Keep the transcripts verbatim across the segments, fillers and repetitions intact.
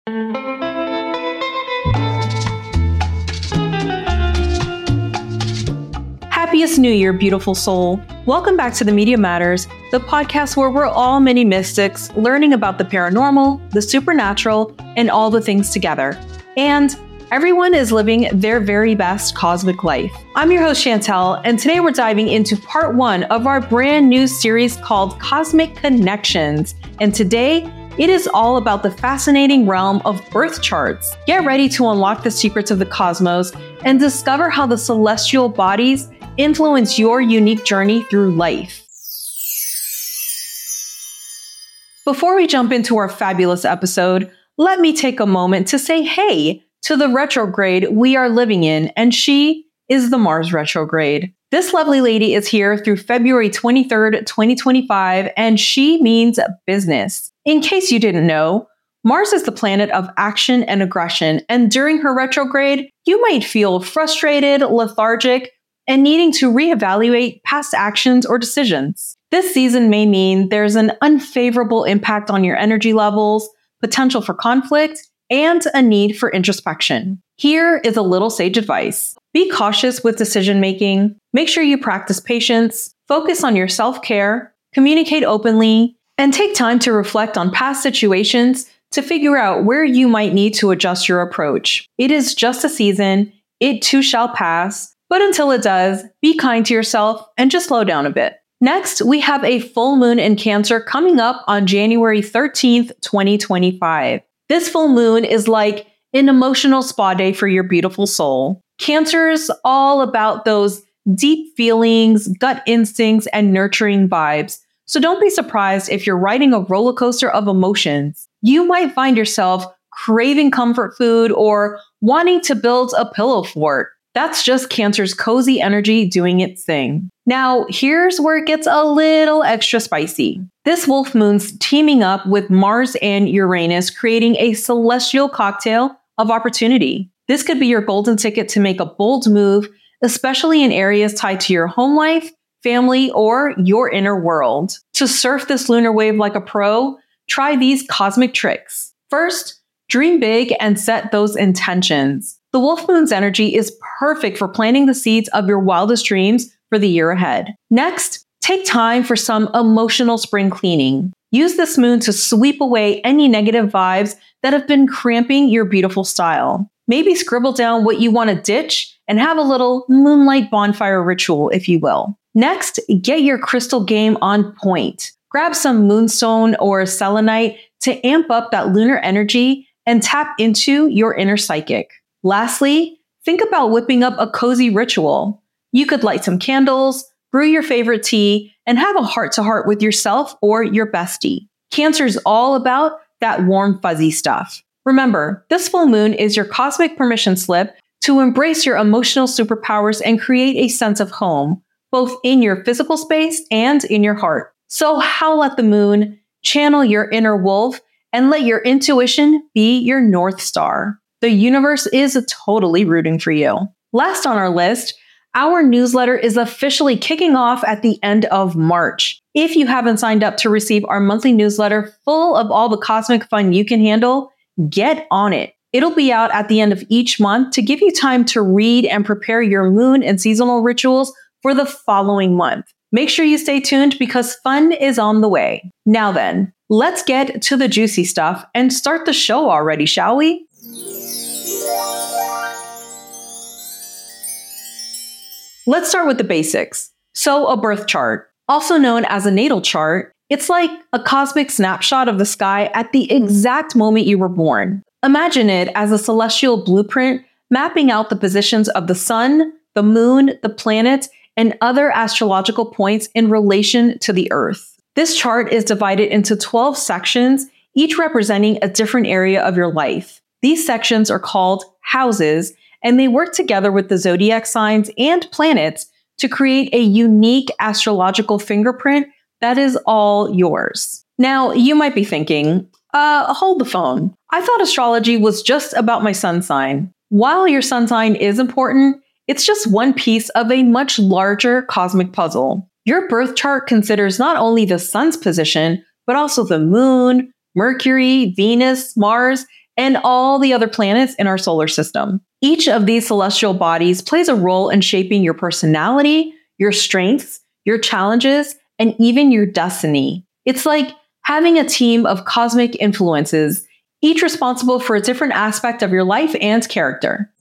Happiest New Year, beautiful soul. Welcome back to The Media Matters, the podcast where we're all mini mystics learning about the paranormal, the supernatural, and all the things together. And everyone is living their very best cosmic life. I'm your host, Chantel, and today we're diving into part one of our brand new series called Cosmic Connections. And today, it is all about the fascinating realm of birth charts. Get ready to unlock the secrets of the cosmos and discover how the celestial bodies influence your unique journey through life. Before we jump into our fabulous episode, let me take a moment to say hey to the retrograde we are living in, and she is the Mars retrograde. This lovely lady is here through February twenty-third, twenty twenty-five, and she means business. In case you didn't know, Mars is the planet of action and aggression, and during her retrograde, you might feel frustrated, lethargic, and needing to reevaluate past actions or decisions. This season may mean there's an unfavorable impact on your energy levels, potential for conflict, and a need for introspection. Here is a little sage advice. Be cautious with decision-making. Make sure you practice patience, focus on your self-care, communicate openly, and take time to reflect on past situations to figure out where you might need to adjust your approach. It is just a season. It too shall pass. But until it does, be kind to yourself and just slow down a bit. Next, we have a full moon in Cancer coming up on January thirteenth, twenty twenty-five. This full moon is like an emotional spa day for your beautiful soul. Cancer is all about those deep feelings, gut instincts, and nurturing vibes. So don't be surprised if you're riding a roller coaster of emotions. You might find yourself craving comfort food or wanting to build a pillow fort. That's just Cancer's cozy energy doing its thing. Now, here's where it gets a little extra spicy. This wolf moon's teaming up with Mars and Uranus, creating a celestial cocktail of opportunity. This could be your golden ticket to make a bold move, especially in areas tied to your home life, family, or your inner world. To surf this lunar wave like a pro, try these cosmic tricks. First, dream big and set those intentions. The wolf moon's energy is perfect for planting the seeds of your wildest dreams for the year ahead. Next, take time for some emotional spring cleaning. Use this moon to sweep away any negative vibes that have been cramping your beautiful style. Maybe scribble down what you want to ditch and have a little moonlight bonfire ritual, if you will. Next, get your crystal game on point. Grab some moonstone or selenite to amp up that lunar energy and tap into your inner psychic. Lastly, think about whipping up a cozy ritual. You could light some candles, brew your favorite tea, and have a heart-to-heart with yourself or your bestie. Cancer's all about that warm, fuzzy stuff. Remember, this full moon is your cosmic permission slip to embrace your emotional superpowers and create a sense of home, both in your physical space and in your heart. So howl at the moon, channel your inner wolf, and let your intuition be your North Star. The universe is totally rooting for you. Last on our list, our newsletter is officially kicking off at the end of March. If you haven't signed up to receive our monthly newsletter full of all the cosmic fun you can handle, get on it. It'll be out at the end of each month to give you time to read and prepare your moon and seasonal rituals for the following month. Make sure you stay tuned because fun is on the way. Now then, let's get to the juicy stuff and start the show already, shall we? Let's start with the basics. So a birth chart, also known as a natal chart, it's like a cosmic snapshot of the sky at the exact moment you were born. Imagine it as a celestial blueprint mapping out the positions of the sun, the moon, the planets, and other astrological points in relation to the Earth. This chart is divided into twelve sections, each representing a different area of your life. These sections are called houses, and they work together with the zodiac signs and planets to create a unique astrological fingerprint that is all yours. Now, you might be thinking, uh, hold the phone. I thought astrology was just about my sun sign. While your sun sign is important, it's just one piece of a much larger cosmic puzzle. Your birth chart considers not only the sun's position, but also the moon, Mercury, Venus, Mars, and all the other planets in our solar system. Each of these celestial bodies plays a role in shaping your personality, your strengths, your challenges, and even your destiny. It's like having a team of cosmic influences, each responsible for a different aspect of your life and character.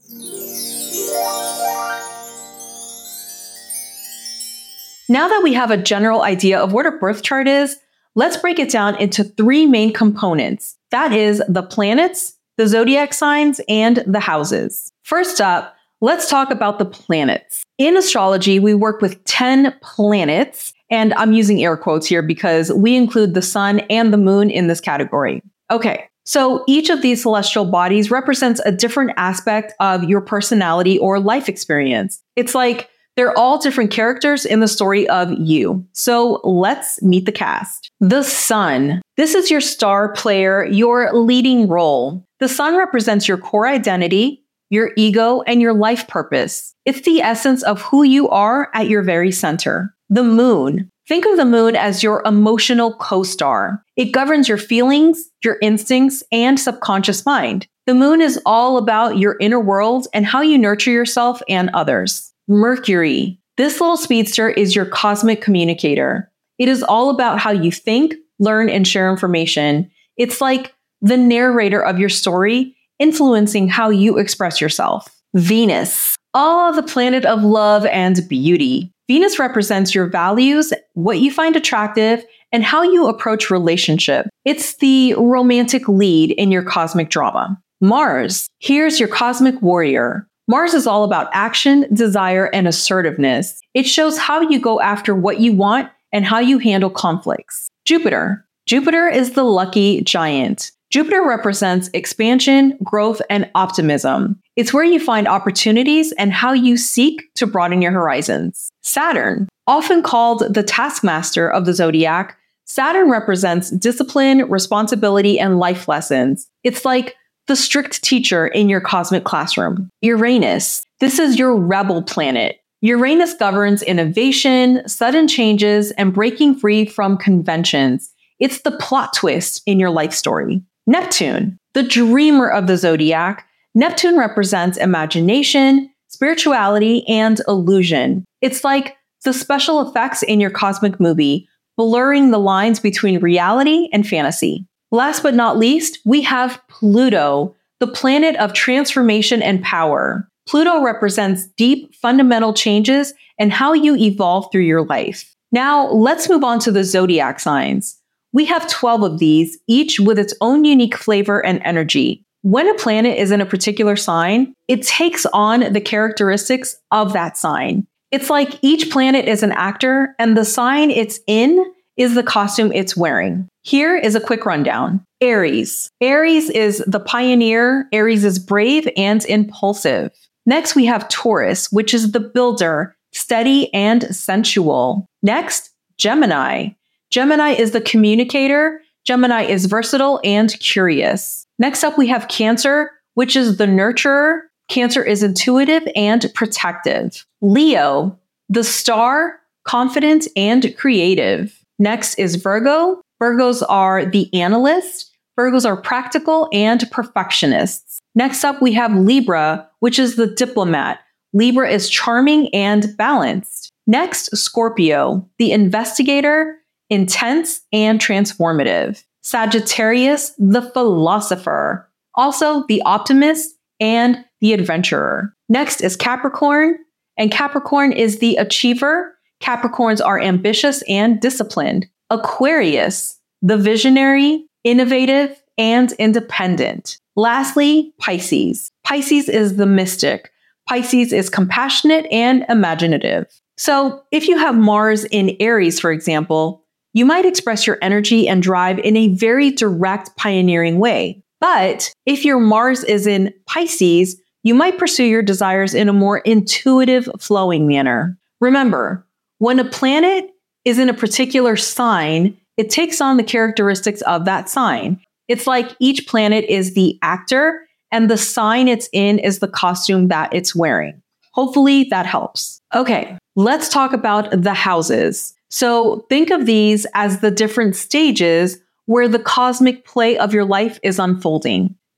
Now that we have a general idea of what a birth chart is, let's break it down into three main components. That is the planets, the zodiac signs, and the houses. First up, let's talk about the planets. In astrology, we work with ten planets, and I'm using air quotes here because we include the sun and the moon in this category. Okay, so each of these celestial bodies represents a different aspect of your personality or life experience. It's like they're all different characters in the story of you. So let's meet the cast. The sun. This is your star player, your leading role. The sun represents your core identity, your ego, and your life purpose. It's the essence of who you are at your very center. The moon. Think of the moon as your emotional co-star. It governs your feelings, your instincts, and subconscious mind. The moon is all about your inner world and how you nurture yourself and others. Mercury. This little speedster is your cosmic communicator. It is all about how you think, learn, and share information. It's like the narrator of your story, influencing how you express yourself. Venus. Oh, the planet of love and beauty. Venus represents your values, what you find attractive, and how you approach relationship. It's the romantic lead in your cosmic drama. Mars. Here's your cosmic warrior. Mars is all about action, desire, and assertiveness. It shows how you go after what you want and how you handle conflicts. Jupiter. Jupiter is the lucky giant. Jupiter represents expansion, growth, and optimism. It's where you find opportunities and how you seek to broaden your horizons. Saturn. Often called the taskmaster of the zodiac, Saturn represents discipline, responsibility, and life lessons. It's like the strict teacher in your cosmic classroom. Uranus. This is your rebel planet. Uranus governs innovation, sudden changes, and breaking free from conventions. It's the plot twist in your life story. Neptune. The dreamer of the zodiac, Neptune represents imagination, spirituality, and illusion. It's like the special effects in your cosmic movie, blurring the lines between reality and fantasy. Last but not least, we have Pluto, the planet of transformation and power. Pluto represents deep, fundamental changes and how you evolve through your life. Now, let's move on to the zodiac signs. We have twelve of these, each with its own unique flavor and energy. When a planet is in a particular sign, it takes on the characteristics of that sign. It's like each planet is an actor, and the sign it's in is the costume it's wearing. Here is a quick rundown. Aries. Aries is the pioneer. Aries is brave and impulsive. Next, we have Taurus, which is the builder, steady and sensual. Next, Gemini. Gemini is the communicator. Gemini is versatile and curious. Next up, we have Cancer, which is the nurturer. Cancer is intuitive and protective. Leo, the star, confident and creative. Next is Virgo. Virgos are the analyst. Virgos are practical and perfectionists. Next up, we have Libra, which is the diplomat. Libra is charming and balanced. Next, Scorpio, the investigator, intense and transformative. Sagittarius, the philosopher. Also, the optimist and the adventurer. Next is Capricorn, and Capricorn is the achiever. Capricorns are ambitious and disciplined. Aquarius, the visionary, innovative, and independent. Lastly, Pisces. Pisces is the mystic. Pisces is compassionate and imaginative. So if you have Mars in Aries, for example, you might express your energy and drive in a very direct, pioneering way. But if your Mars is in Pisces, you might pursue your desires in a more intuitive, flowing manner. Remember, when a planet is in a particular sign, it takes on the characteristics of that sign. It's like each planet is the actor and the sign it's in is the costume that it's wearing. Hopefully that helps. Okay, let's talk about the houses. So think of these as the different stages where the cosmic play of your life is unfolding.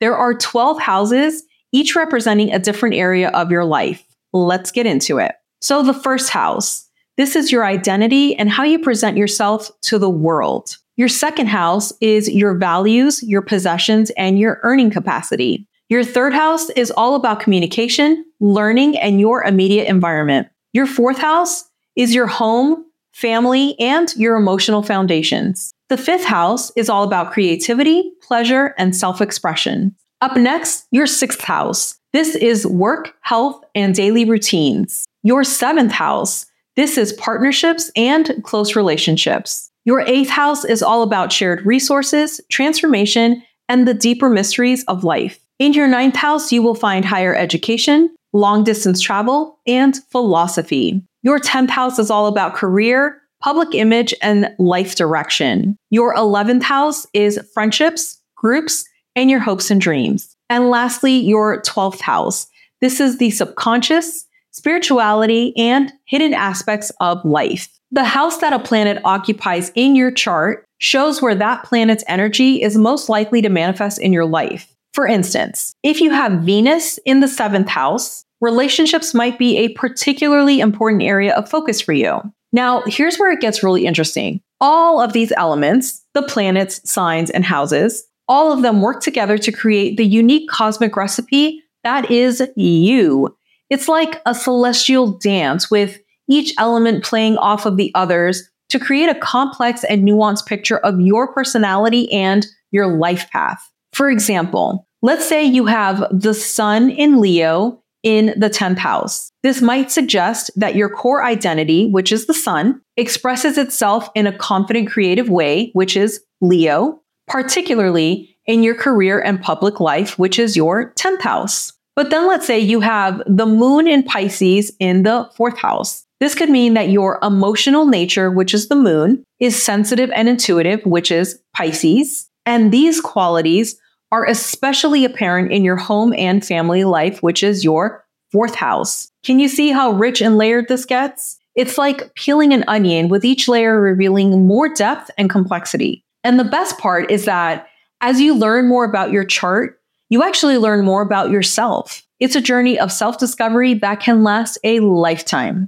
There are twelve houses, each representing a different area of your life. Let's get into it. So the first house, this is your identity and how you present yourself to the world. Your second house is your values, your possessions, and your earning capacity. Your third house is all about communication, learning, and your immediate environment. Your fourth house is your home, family, and your emotional foundations. The fifth house is all about creativity, pleasure, and self-expression. Up next, your sixth house. This is work, health, and daily routines. Your seventh house. This is partnerships and close relationships. Your eighth house is all about shared resources, transformation, and the deeper mysteries of life. In your ninth house, you will find higher education, long-distance travel, and philosophy. Your tenth house is all about career, public image, and life direction. Your eleventh house is friendships, groups, and your hopes and dreams. And lastly, your twelfth house. This is the subconscious, spirituality, and hidden aspects of life. The house that a planet occupies in your chart shows where that planet's energy is most likely to manifest in your life. For instance, if you have Venus in the seventh house, relationships might be a particularly important area of focus for you. Now, here's where it gets really interesting. All of these elements, the planets, signs, and houses, all of them work together to create the unique cosmic recipe that is you. It's like a celestial dance with each element playing off of the others to create a complex and nuanced picture of your personality and your life path. For example, let's say you have the sun in Leo in the tenth house. This might suggest that your core identity, which is the sun, expresses itself in a confident, creative way, which is Leo, particularly in your career and public life, which is your tenth house. But then let's say you have the moon in Pisces in the fourth house. This could mean that your emotional nature, which is the moon, is sensitive and intuitive, which is Pisces. And these qualities are especially apparent in your home and family life, which is your fourth house. Can you see how rich and layered this gets? It's like peeling an onion, with each layer revealing more depth and complexity. And the best part is that as you learn more about your chart, you actually learn more about yourself. It's a journey of self-discovery that can last a lifetime.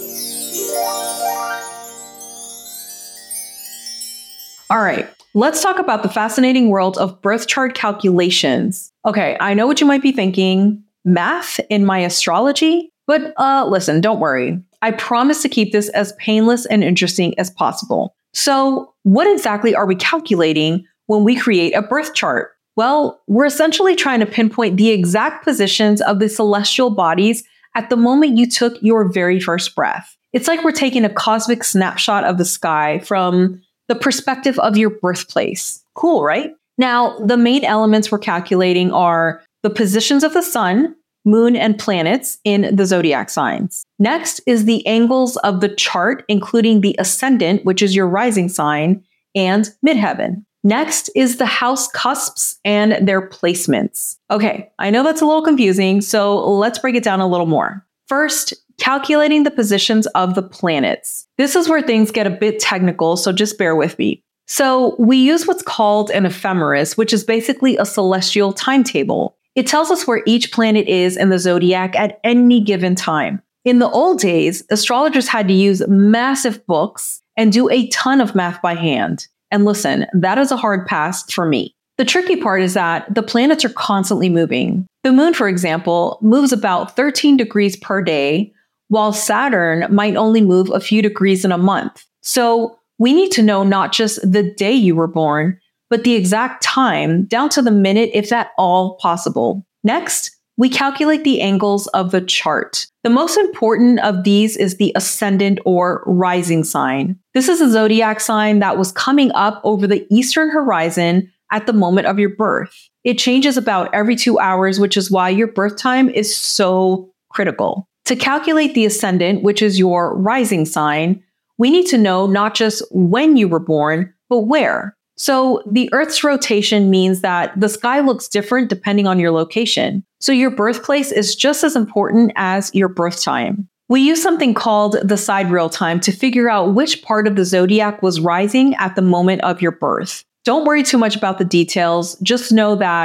All right, let's talk about the fascinating world of birth chart calculations. Okay, I know what you might be thinking, math in my astrology? But uh, listen, don't worry. I promise to keep this as painless and interesting as possible. So what exactly are we calculating when we create a birth chart? Well, we're essentially trying to pinpoint the exact positions of the celestial bodies at the moment you took your very first breath. It's like we're taking a cosmic snapshot of the sky from the perspective of your birthplace. Cool, right? Now, the main elements we're calculating are the positions of the sun, moon, and planets in the zodiac signs. Next is the angles of the chart, including the ascendant, which is your rising sign, and midheaven. Next is the house cusps and their placements. Okay, I know that's a little confusing, so let's break it down a little more. First, calculating the positions of the planets. This is where things get a bit technical, so just bear with me. So we use what's called an ephemeris, which is basically a celestial timetable. It tells us where each planet is in the zodiac at any given time. In the old days, astrologers had to use massive books and do a ton of math by hand. And listen, that is a hard pass for me. The tricky part is that the planets are constantly moving. The moon, for example, moves about thirteen degrees per day, while Saturn might only move a few degrees in a month. So we need to know not just the day you were born, but the exact time, down to the minute, if at all possible. Next, we calculate the angles of the chart. The most important of these is the ascendant or rising sign. This is a zodiac sign that was coming up over the eastern horizon at the moment of your birth. It changes about every two hours, which is why your birth time is so critical. To calculate the ascendant, which is your rising sign, we need to know not just when you were born, but where. So the Earth's rotation means that the sky looks different depending on your location. So your birthplace is just as important as your birth time. We use something called the sidereal time to figure out which part of the zodiac was rising at the moment of your birth. Don't worry too much about the details. Just know that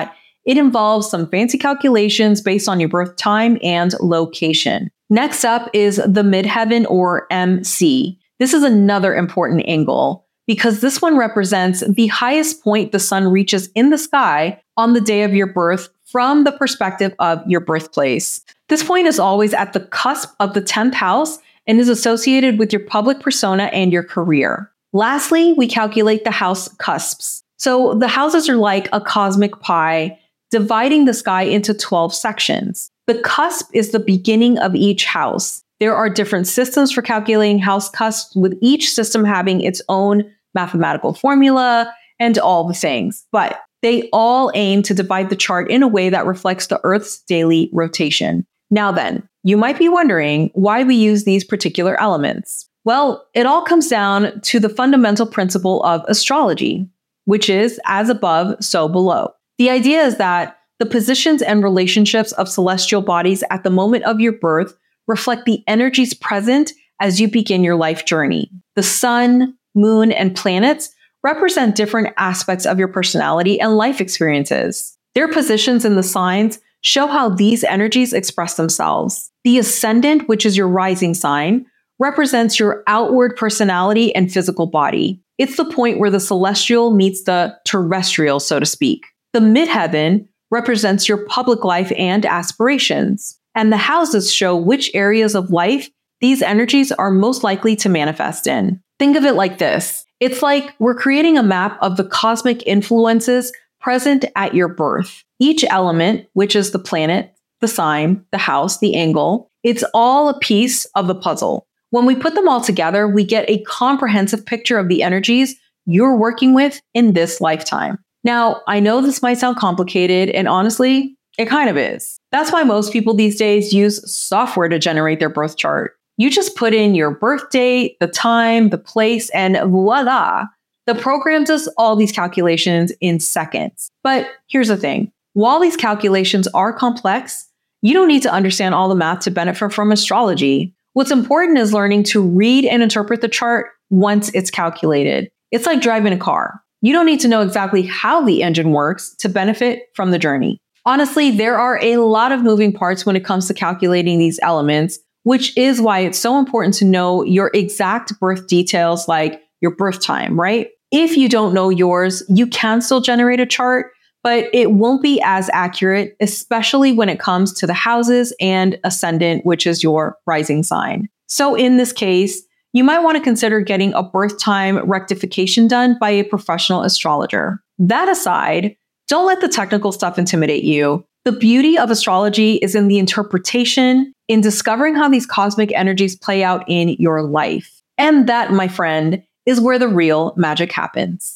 It involves some fancy calculations based on your birth time and location. Next up is the midheaven, or M C. This is another important angle because this one represents the highest point the sun reaches in the sky on the day of your birth from the perspective of your birthplace. This point is always at the cusp of the tenth house and is associated with your public persona and your career. Lastly, we calculate the house cusps. So the houses are like a cosmic pie, dividing the sky into twelve sections. The cusp is the beginning of each house. There are different systems for calculating house cusps, with each system having its own mathematical formula and all the things. But they all aim to divide the chart in a way that reflects the Earth's daily rotation. Now then, you might be wondering why we use these particular elements. Well, it all comes down to the fundamental principle of astrology, which is as above, so below. The idea is that the positions and relationships of celestial bodies at the moment of your birth reflect the energies present as you begin your life journey. The sun, moon, and planets represent different aspects of your personality and life experiences. Their positions in the signs show how these energies express themselves. The ascendant, which is your rising sign, represents your outward personality and physical body. It's the point where the celestial meets the terrestrial, so to speak. The midheaven represents your public life and aspirations, and the houses show which areas of life these energies are most likely to manifest in. Think of it like this. It's like we're creating a map of the cosmic influences present at your birth. Each element, which is the planet, the sign, the house, the angle, it's all a piece of the puzzle. When we put them all together, we get a comprehensive picture of the energies you're working with in this lifetime. Now, I know this might sound complicated, and honestly, it kind of is. That's why most people these days use software to generate their birth chart. You just put in your birth date, the time, the place, and voila, the program does all these calculations in seconds. But here's the thing. While these calculations are complex, you don't need to understand all the math to benefit from astrology. What's important is learning to read and interpret the chart once it's calculated. It's like driving a car. You don't need to know exactly how the engine works to benefit from the journey. Honestly, there are a lot of moving parts when it comes to calculating these elements, which is why it's so important to know your exact birth details, like your birth time, right? If you don't know yours, you can still generate a chart, but it won't be as accurate, especially when it comes to the houses and ascendant, which is your rising sign. So in this case, you might want to consider getting a birth time rectification done by a professional astrologer. That aside, don't let the technical stuff intimidate you. The beauty of astrology is in the interpretation, in discovering how these cosmic energies play out in your life. And that, my friend, is where the real magic happens.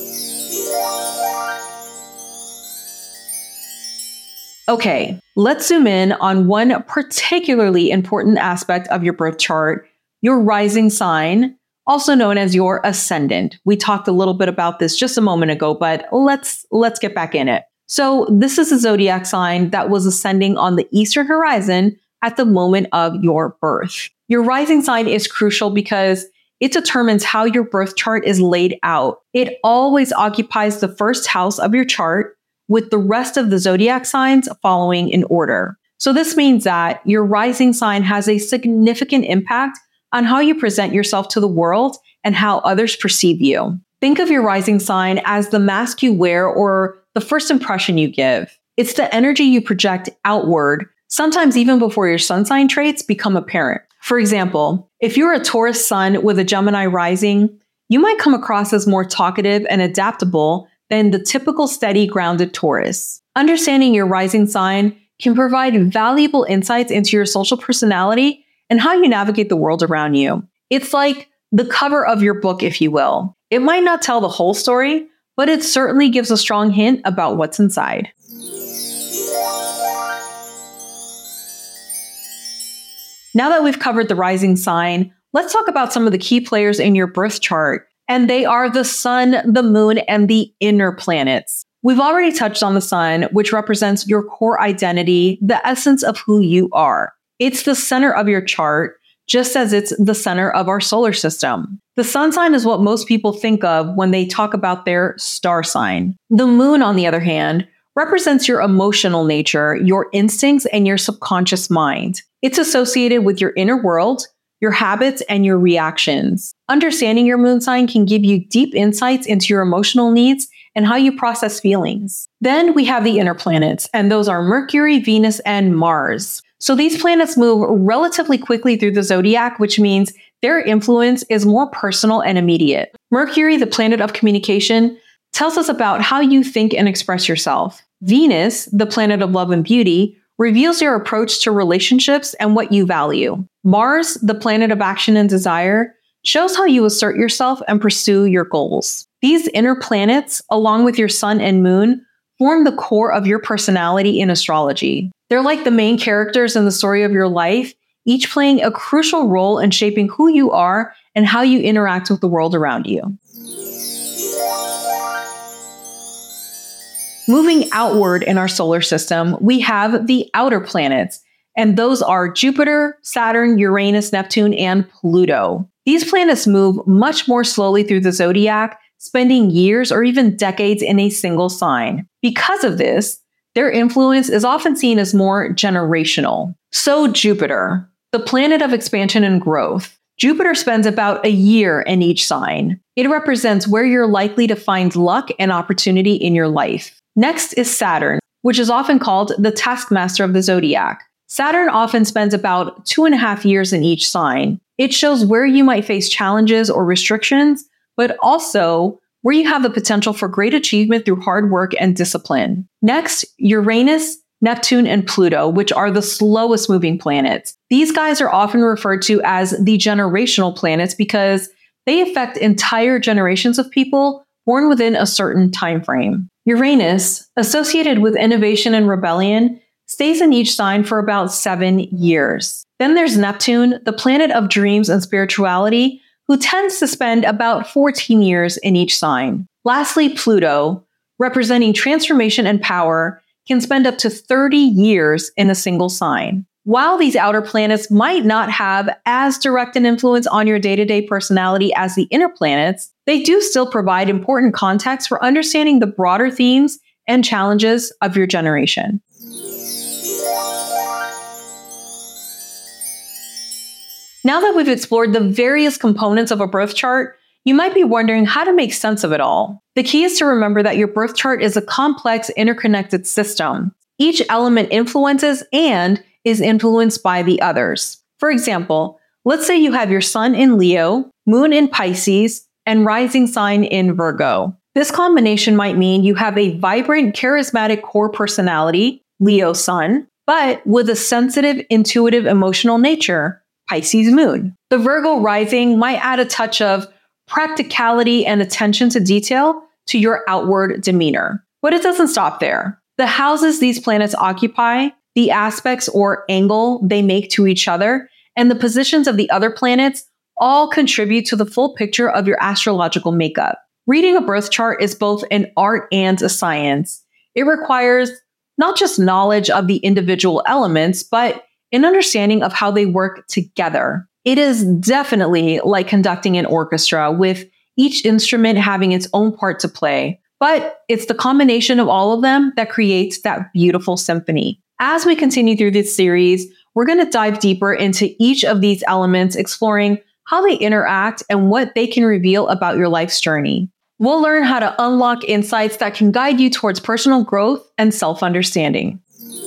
Okay, let's zoom in on one particularly important aspect of your birth chart, your rising sign, also known as your ascendant. We talked a little bit about this just a moment ago, but let's let's get back in it. So this is a zodiac sign that was ascending on the eastern horizon at the moment of your birth. Your rising sign is crucial because it determines how your birth chart is laid out. It always occupies the first house of your chart, with the rest of the zodiac signs following in order. So this means that your rising sign has a significant impact on how you present yourself to the world and how others perceive you. Think of your rising sign as the mask you wear or the first impression you give. It's the energy you project outward, sometimes even before your sun sign traits become apparent. For example, if you're a Taurus sun with a Gemini rising, you might come across as more talkative and adaptable than the typical steady, grounded Taurus. Understanding your rising sign can provide valuable insights into your social personality and how you navigate the world around you. It's like the cover of your book, if you will. It might not tell the whole story, but it certainly gives a strong hint about what's inside. Now that we've covered the rising sign, let's talk about some of the key players in your birth chart. And they are the sun, the moon, and the inner planets. We've already touched on the sun, which represents your core identity, the essence of who you are. It's the center of your chart, just as it's the center of our solar system. The sun sign is what most people think of when they talk about their star sign. The moon, on the other hand, represents your emotional nature, your instincts, and your subconscious mind. It's associated with your inner world, your habits, and your reactions. Understanding your moon sign can give you deep insights into your emotional needs and how you process feelings. Then we have the inner planets, and those are Mercury, Venus, and Mars. So these planets move relatively quickly through the zodiac, which means their influence is more personal and immediate. Mercury, the planet of communication, tells us about how you think and express yourself. Venus, the planet of love and beauty, reveals your approach to relationships and what you value. Mars, the planet of action and desire, shows how you assert yourself and pursue your goals. These inner planets, along with your sun and moon, form the core of your personality in astrology. They're like the main characters in the story of your life, each playing a crucial role in shaping who you are and how you interact with the world around you. Moving outward in our solar system, we have the outer planets, and those are Jupiter, Saturn, Uranus, Neptune, and Pluto. These planets move much more slowly through the zodiac, spending years or even decades in a single sign. Because of this, their influence is often seen as more generational. So Jupiter, the planet of expansion and growth. Jupiter spends about a year in each sign. It represents where you're likely to find luck and opportunity in your life. Next is Saturn, which is often called the taskmaster of the zodiac. Saturn often spends about two and a half years in each sign. It shows where you might face challenges or restrictions, but also where you have the potential for great achievement through hard work and discipline. Next, Uranus, Neptune, and Pluto, which are the slowest moving planets. These guys are often referred to as the generational planets because they affect entire generations of people born within a certain time frame. Uranus, associated with innovation and rebellion, stays in each sign for about seven years. Then there's Neptune, the planet of dreams and spirituality, who tends to spend about fourteen years in each sign. Lastly, Pluto, representing transformation and power, can spend up to thirty years in a single sign. While these outer planets might not have as direct an influence on your day-to-day personality as the inner planets, they do still provide important context for understanding the broader themes and challenges of your generation. Now that we've explored the various components of a birth chart, you might be wondering how to make sense of it all. The key is to remember that your birth chart is a complex, interconnected system. Each element influences and is influenced by the others. For example, let's say you have your sun in Leo, moon in Pisces, and rising sign in Virgo. This combination might mean you have a vibrant, charismatic core personality, Leo sun, but with a sensitive, intuitive, emotional nature, Pisces moon. The Virgo rising might add a touch of practicality and attention to detail to your outward demeanor. But it doesn't stop there. The houses these planets occupy, the aspects or angle they make to each other, and the positions of the other planets all contribute to the full picture of your astrological makeup. Reading a birth chart is both an art and a science. It requires not just knowledge of the individual elements, but an understanding of how they work together. It is definitely like conducting an orchestra, with each instrument having its own part to play. But it's the combination of all of them that creates that beautiful symphony. As we continue through this series, we're going to dive deeper into each of these elements, exploring how they interact and what they can reveal about your life's journey. We'll learn how to unlock insights that can guide you towards personal growth and self-understanding.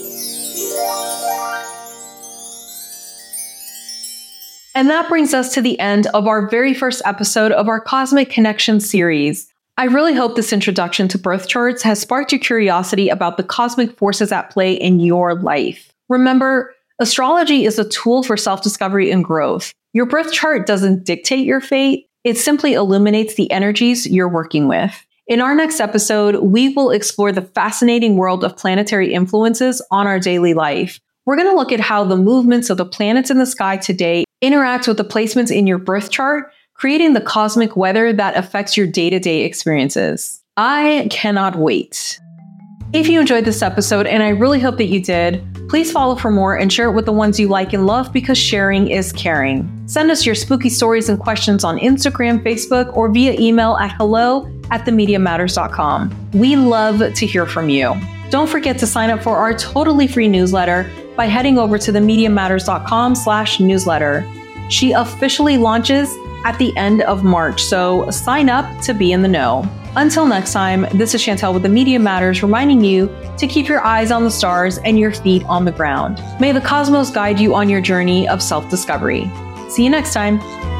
And that brings us to the end of our very first episode of our Cosmic Connection series. I really hope this introduction to birth charts has sparked your curiosity about the cosmic forces at play in your life. Remember, astrology is a tool for self-discovery and growth. Your birth chart doesn't dictate your fate, it simply illuminates the energies you're working with. In our next episode, we will explore the fascinating world of planetary influences on our daily life. We're going to look at how the movements of the planets in the sky today interact with the placements in your birth chart, creating the cosmic weather that affects your day-to-day experiences. I cannot wait. If you enjoyed this episode, and I really hope that you did, please follow for more and share it with the ones you like and love, because sharing is caring. Send us your spooky stories and questions on Instagram, Facebook, or via email at hello at the media matters dot com. We love to hear from you. Don't forget to sign up for our totally free newsletter by heading over to the media matters dot com slash newsletter. She officially launches at the end of March, so sign up to be in the know. Until next time, this is Chantel with the Media Matters, reminding you to keep your eyes on the stars and your feet on the ground. May the cosmos guide you on your journey of self-discovery. See you next time.